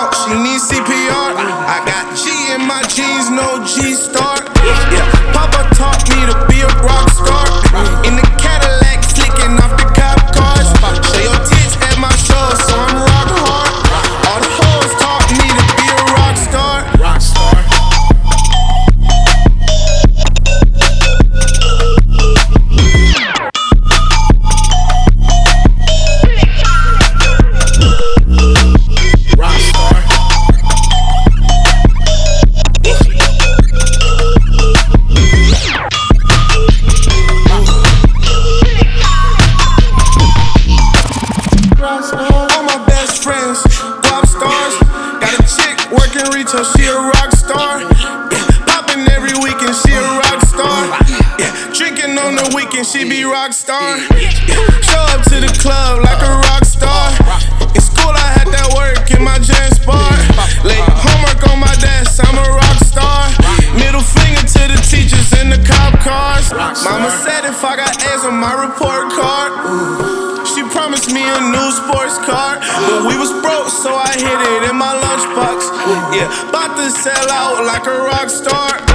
out, she needs CPR. I got G in my jeans, no G-star. Yeah, Papa taught me to be a rock star. In the Cadillac, flicking off the cop cars. Show your tits at my show, so I'm rock hard. All the hoes taught me to be a rock star. Rock star. All my best friends, pop stars. Got a chick working retail, she a rock star. Yeah, popping every weekend, she a rock star. Yeah, drinking on the weekend, she be rock star. Yeah, show up to the club like a rock star. In school I had that work in my Jan Sport. Late homework on my desk, I'm a rock star. Middle finger to the teachers in the cop cars. Mama said if I got A's on my report card, she promised me a new sports car, but we was broke, so I hid it in my lunchbox. Yeah, about to sell out like a rock star.